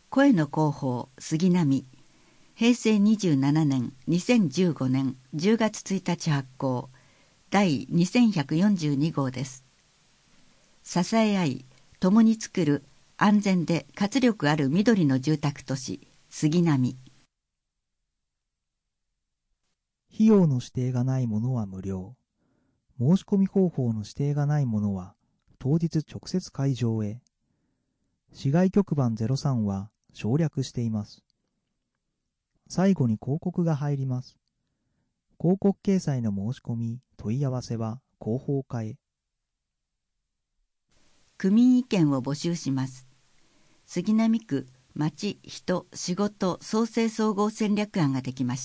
声の広報杉並、平成27年2015年10月1日発行、第2142号です。支え合い共に作る安全で活力ある緑の住宅都市杉並。 費用の指定がないものは無料。申し込み方法の指定がないものは当日直接会場へ。市外局番03は省略しています。最後に広告が入ります。広告掲載の申し込み、問い合わせは広報課へ。 区民意見を募集します。杉並区まち人仕事創生総合戦略案ができました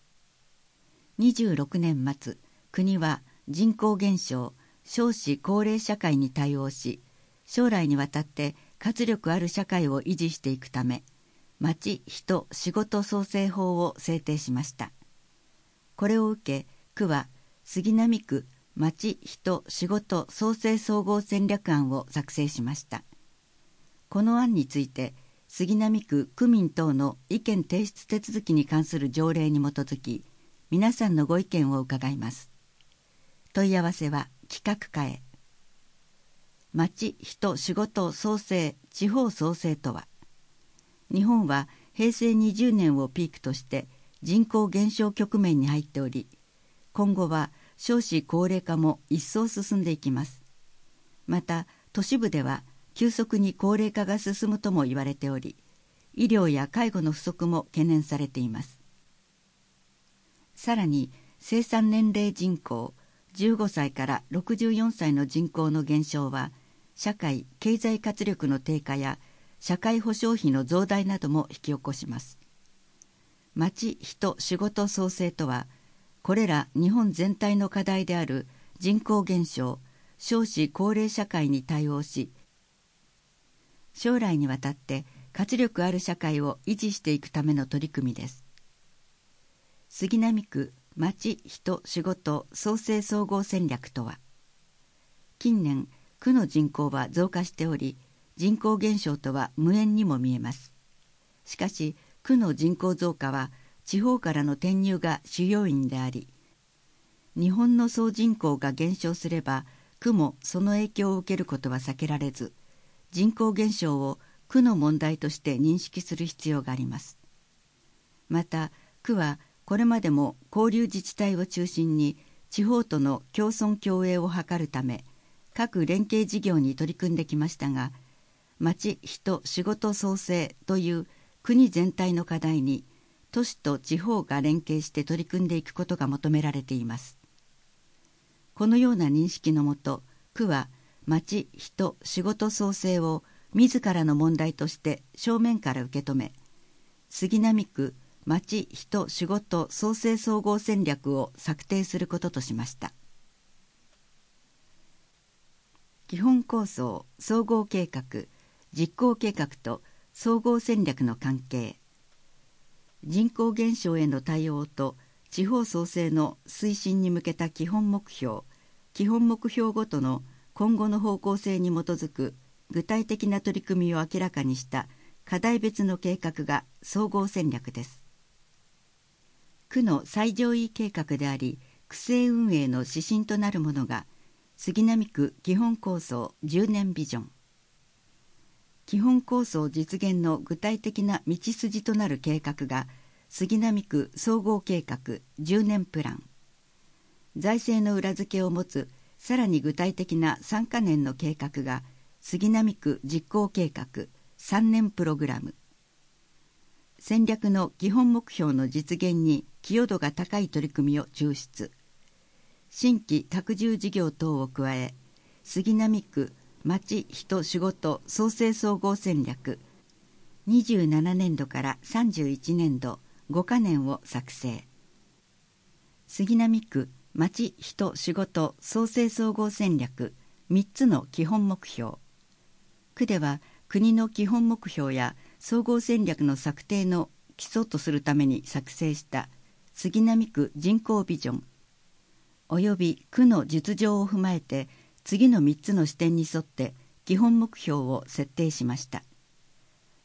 。26年末、国は人口減少、少子高齢社会に対応し、将来にわたって活力ある社会を維持していくため、まち人仕事創生法を制定しました。これを受け、区は杉並区まち人仕事創生総合戦略案を作成しました。この案について、杉並区区民等の意見提出手続きに関する条例に基づき、皆さんのご意見を伺います。問い合わせは企画課へ。まち人仕事創生地方創生とは、日本は平成20年をピークとして人口減少局面に入っており、今後は少子高齢化も一層進んでいきます。また都市部では急速に高齢化が進むとも言われており、医療や介護の不足も懸念されています。さらに生産年齢人口15歳から64歳の人口の減少は、社会経済活力の低下や社会保障費の増大なども引き起こします。まち人仕事創生とは、これら日本全体の課題である人口減少、少子高齢社会に対応し、将来にわたって活力ある社会を維持していくための取り組みです。杉並区まち人仕事創生総合戦略とは、近年区の人口は増加しており、人口減少とは無縁にも見えます。しかし区の人口増加は地方からの転入が主要因であり、日本の総人口が減少すれば区もその影響を受けることは避けられず、人口減少を区の問題として認識する必要があります。また区はこれまでも交流自治体を中心に地方との共存共栄を図るため、各連携事業に取り組んできましたが、まち人仕事創生という国全体の課題に都市と地方が連携して取り組んでいくことが求められています。このような認識のもと、区はまち人仕事創生を自らの問題として正面から受け止め、杉並区まち人仕事創生総合戦略を策定することとしました。基本構想、総合計画、実行計画と総合戦略の関係、人口減少への対応と地方創生の推進に向けた基本目標ごとの今後の方向性に基づく具体的な取り組みを明らかにした課題別の計画が総合戦略です。区の最上位計画であり、区政運営の指針となるものが杉並区基本構想10年ビジョン。基本構想実現の具体的な道筋となる計画が杉並区総合計画10年プラン。財政の裏付けを持つさらに具体的な3カ年の計画が杉並区実行計画3年プログラム。戦略の基本目標の実現に寄与度が高い取り組みを抽出。新規拡充事業等を加え、杉並区まち人仕事創生総合戦略27年度から31年度5カ年を作成。杉並区まち人仕事創生総合戦略3つの基本目標。区では国の基本目標や総合戦略の策定の基礎とするために作成した杉並区人口ビジョンおよび区の実情を踏まえて次の3つの視点に沿って基本目標を設定しました。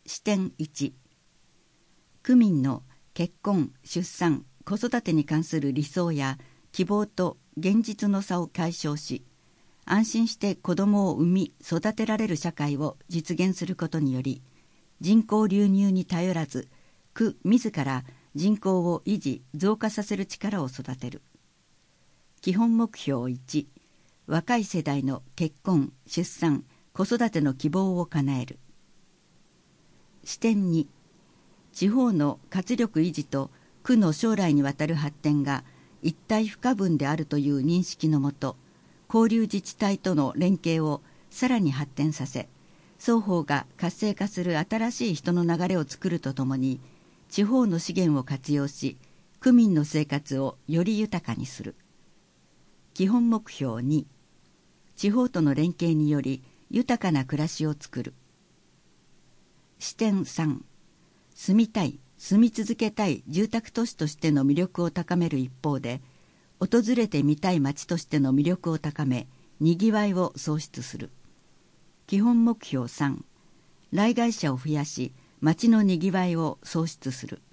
視点1、区民の結婚・出産・子育てに関する理想や希望と現実の差を解消し、安心して子どもを産み育てられる社会を実現することにより、人口流入に頼らず、区自ら人口を維持・増加させる力を育てる。基本目標1、若い世代の結婚・出産・子育ての希望を叶える。視点2、地方の活力維持と区の将来にわたる発展が一体不可分であるという認識のもと、交流自治体との連携をさらに発展させ、双方が活性化する新しい人の流れを作るとともに、地方の資源を活用し、区民の生活をより豊かにする。基本目標2、地方との連携により豊かな暮らしを作る。視点3、住みたい、住み続けたい住宅都市としての魅力を高める一方で、訪れてみたい街としての魅力を高め、にぎわいを創出する。基本目標3、来街者を増やし、街のにぎわいを創出する。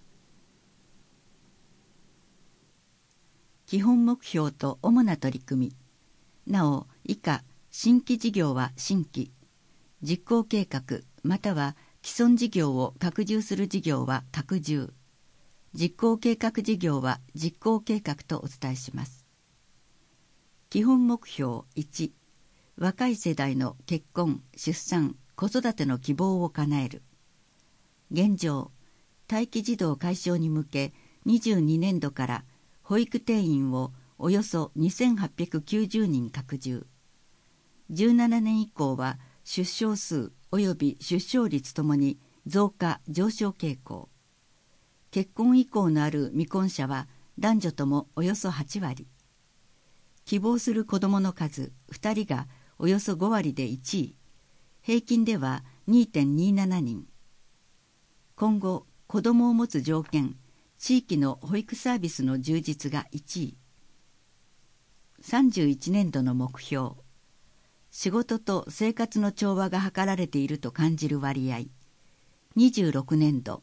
基本目標と主な取り組み。なお、以下、新規事業は新規、実行計画または既存事業を拡充する事業は拡充、実行計画事業は実行計画とお伝えします。基本目標1、若い世代の結婚・出産・子育ての希望を叶える。現状、待機児童解消に向け22年度から保育定員をおよそ2890人拡充。17年以降は出生数及び出生率ともに増加・上昇傾向。結婚意向のある未婚者は男女ともおよそ8割。希望する子どもの数2人がおよそ5割で1位。平均では 2.27 人。今後、子どもを持つ条件、地域の保育サービスの充実が1位。31年度の目標。仕事と生活の調和が図られていると感じる割合。26年度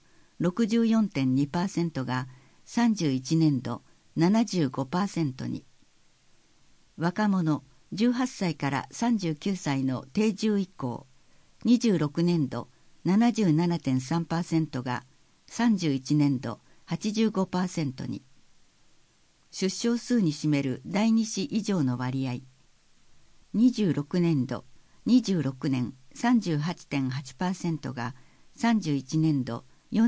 64.2% が31年度 75% に。若者18歳から39歳の定住以降、26年度 77.3% が31年度 85% に。出生数に占める第二子以上の割合。26年度26年 38.8% が31年度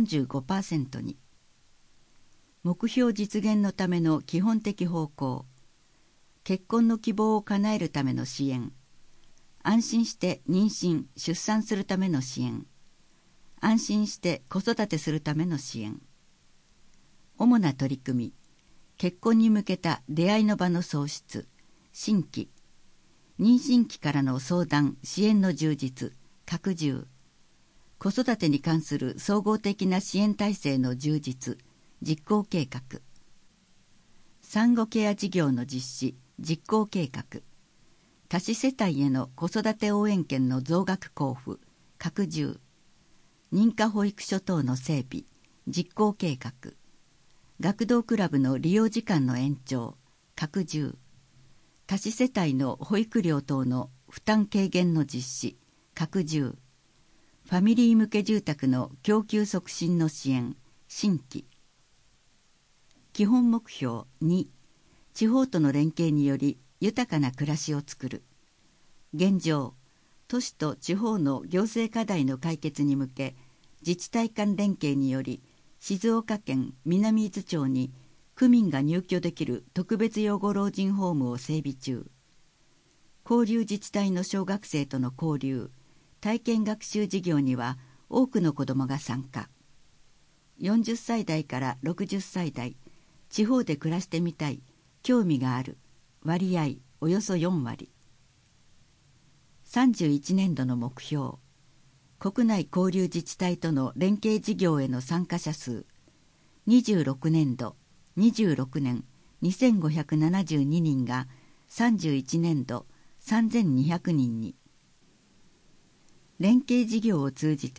45% に。目標実現のための基本的方向。結婚の希望を叶えるための支援。安心して妊娠・出産するための支援。安心して子育てするための支援。主な取り組み。結婚に向けた出会いの場の創出。新規。妊娠期からの相談・支援の充実、拡充。子育てに関する総合的な支援体制の充実、実行計画。産後ケア事業の実施、実行計画。多子世帯への子育て応援券の増額交付、拡充。認可保育所等の整備、実行計画。学童クラブの利用時間の延長、拡充。多子世帯の保育料等の負担軽減の実施、拡充。ファミリー向け住宅の供給促進の支援、新規。基本目標2、地方との連携により豊かな暮らしをつくる。現状、都市と地方の行政課題の解決に向け、自治体間連携により、静岡県南伊豆町に区民が入居できる特別養護老人ホームを整備中。交流自治体の小学生との交流、体験学習事業には多くの子どもが参加。40歳代から60歳代、地方で暮らしてみたい、興味がある、割合およそ4割。31年度の目標。国内交流自治体との連携事業への参加者数。26年度、26年2572人が31年度3200人に。連携事業を通じて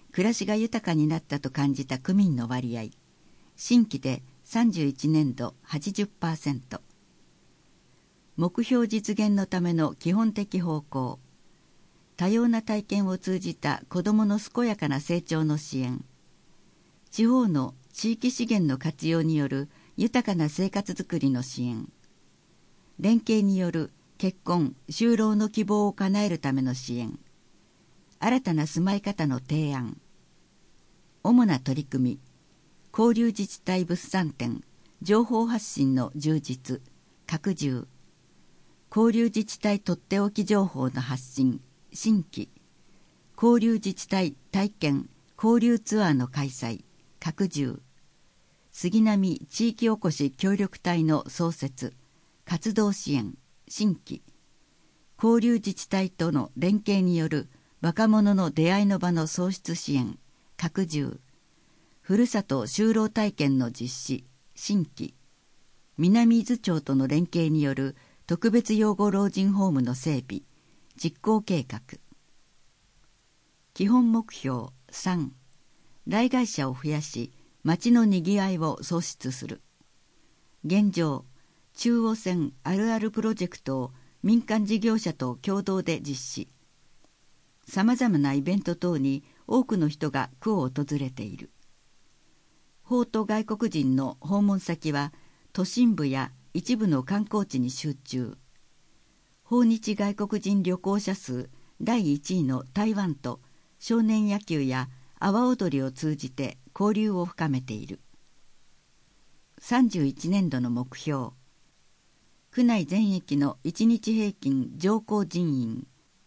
暮らしが豊かになったと感じた区民の割合、新規で31年度 80%。目標実現のための基本的方向、多様な体験を通じた子どもの健やかな成長の支援、地方の地域資源の活用による豊かな生活づくりの支援、連携による結婚・就労の希望を叶えるための支援、新たな住まい方の提案、主な取り組み、交流自治体物産展、情報発信の充実、拡充、交流自治体とっておき情報の発信、新規、交流自治体体験・交流ツアーの開催、拡充、杉並地域おこし協力隊の創設、活動支援、新規、交流自治体との連携による若者の出会いの場の創出支援、拡充、ふるさと就労体験の実施、新規、南伊豆町との連携による特別養護老人ホームの整備、実行計画。基本目標3、来街者を増やし、町のにぎわいを創出する。現状、中央線あるあるプロジェクトを民間事業者と共同で実施。さまざまなイベント等に多くの人が区を訪れている。訪都外国人の訪問先は都心部や一部の観光地に集中。訪日外国人旅行者数第1位の台湾と少年野球や阿波踊りを通じて交流を深めている。31年度の目標、区内全域の1日平均乗降人員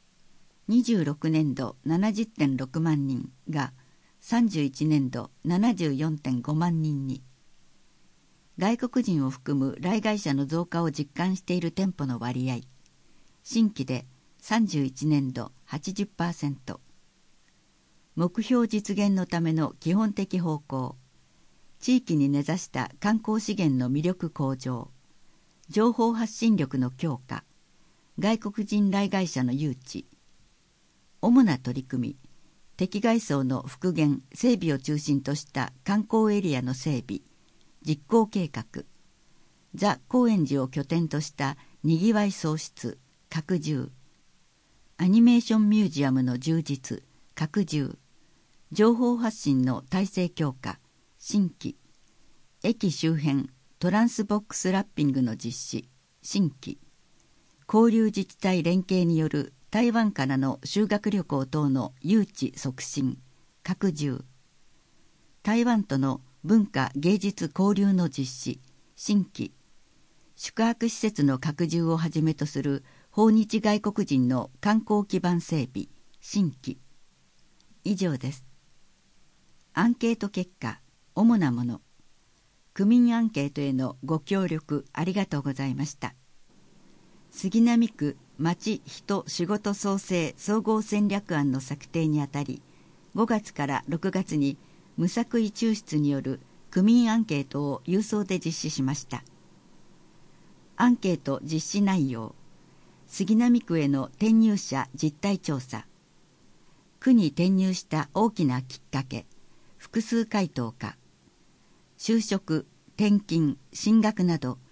26年度 70.6 万人が31年度 74.5 万人に、外国人を含む来街者の増加を実感している店舗の割合、新規で31年度 80%、目標実現のための基本的方向、地域に根ざした観光資源の魅力向上、情報発信力の強化、外国人来街者の誘致、主な取り組み、敵外層の復元・整備を中心とした観光エリアの整備、実行計画、ザ・高円寺を拠点としたにぎわい創出、拡充、アニメーションミュージアムの充実、拡充、情報発信の体制強化、新規、駅周辺トランスボックスラッピングの実施、新規、交流自治体連携による台湾からの修学旅行等の誘致促進、拡充、台湾との文化芸術交流の実施、新規、宿泊施設の拡充をはじめとする訪日外国人の観光基盤整備、新規。以上です。アンケート結果、主なもの。区民アンケートへのご協力ありがとうございました。杉並区町人仕事創生総合戦略案の策定にあたり、5月から6月に無作為抽出による区民アンケートを郵送で実施しました。アンケート実施内容、杉並区への転入者実態調査、区に転入した大きなきっかけ、複数回答か、就職、転勤、進学など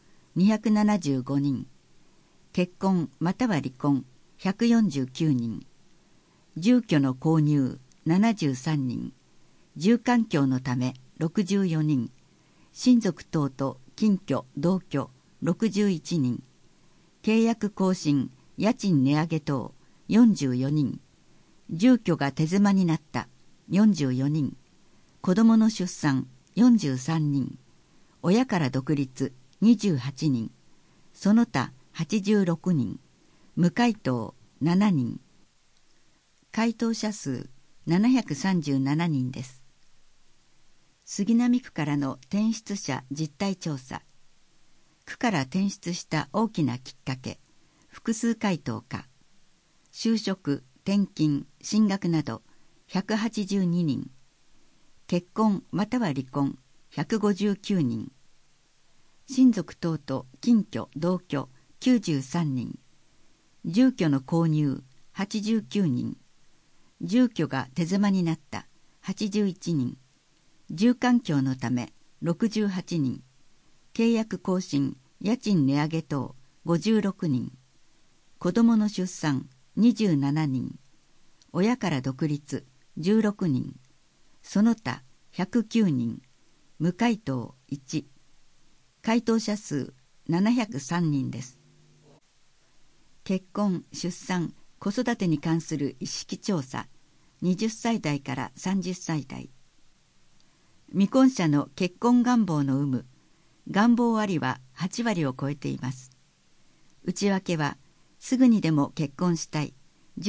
275人、結婚または離婚149人、住居の購入73人、住環境のため64人、親族等と近居同居61人、契約更新、家賃値上げ等44人、住居が手狭になった44人、子どもの出産43人、親から独立28人、その他86人、無回答7人、回答者数737人です。杉並区からの転出者実態調査、区から転出した大きなきっかけ、複数回答か、就職、転勤、進学など182人、結婚または離婚159人、親族等と近居同居93人、住居の購入89人、住居が手狭になった 81人、住環境のため68人、契約更新、家賃値上げ等56人、子どもの出産27人、親から独立16人、その他109人、無回答1、回答者数703人です。結婚・出産・子育てに関する意識調査、20歳代から30歳代。未婚者の結婚願望の有無、願望ありは8割を超えています。内訳は、すぐにでも結婚したい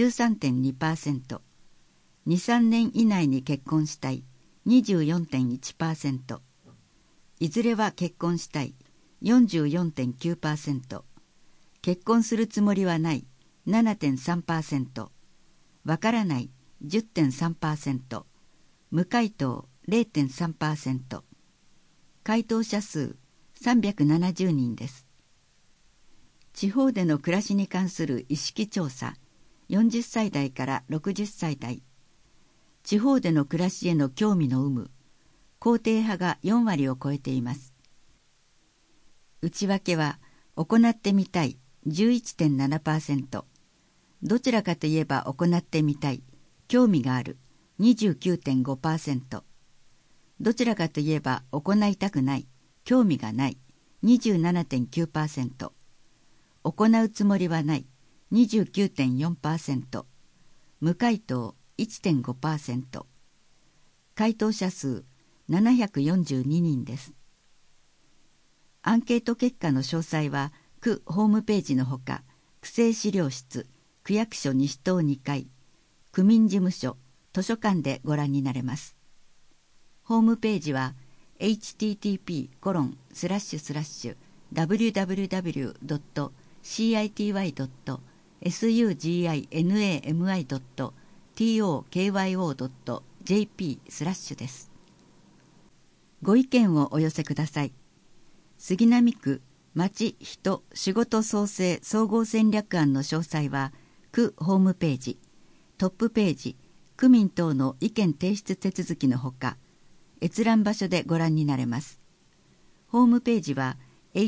13.2%、2、3年以内に結婚したい 24.1%、いずれは結婚したい 44.9%、結婚するつもりはない 7.3%、わからない 10.3%、無回答 0.3%、回答者数370人です。地方での暮らしに関する意識調査、40歳代から60歳代。地方での暮らしへの興味の有無、肯定派が4割を超えています。内訳は、行ってみたい 11.7%、どちらかといえば行ってみたい、興味がある 29.5%、どちらかといえば行いたくない、興味がない 27.9%、行うつもりはない 29.4%、無回答 1.5%、回答者数742人です。アンケート結果の詳細は区ホームページのほか、区政資料室、区役所西棟2階、区民事務所、図書館でご覧になれます。ホームページは http://www.citymi.tokyo.jp/ です。ご意見をお寄せください。杉並区町人仕事創生総合戦略案の詳細は区ホームページ、トップページ、区民等の意見提出手続きのほか、閲覧場所でご覧になれます。ホームページは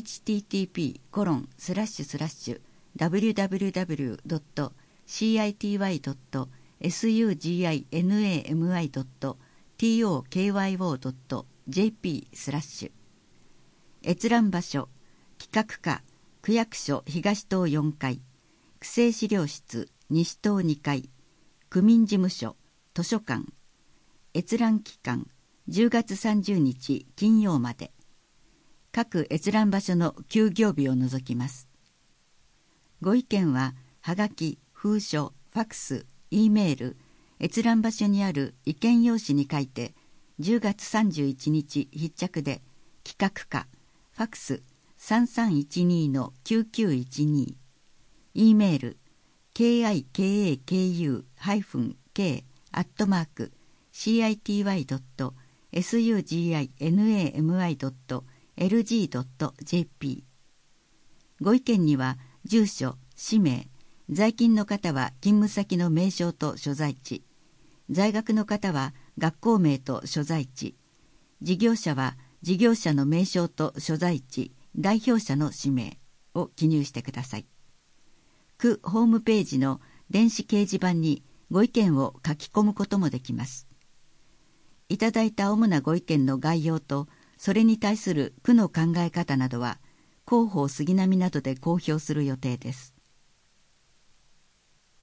http://www.citymi.tokyo.jp/ 閲覧場所、企画課、区役所東棟4階、区政資料室西棟2階、区民事務所、図書館。閲覧期間10月30日金曜まで。各閲覧場所の休業日を除きます。ご意見ははがき、封書、ファクス、Eメール、閲覧場所にある意見用紙に書いて10月31日必着で、企画課、ファクス 3312-9912、Eメール kikuku-k@citymmi.lg.jp。 ご意見には住所、氏名、在勤の方は勤務先の名称と所在地、在学の方は学校名と所在地、事業者は事業者の名称と所在地、代表者の氏名を記入してください。区ホームページの電子掲示板にご意見を書き込むこともできます。いただいた主なご意見の概要と、それに対する区の考え方などは、広報杉並などで公表する予定です。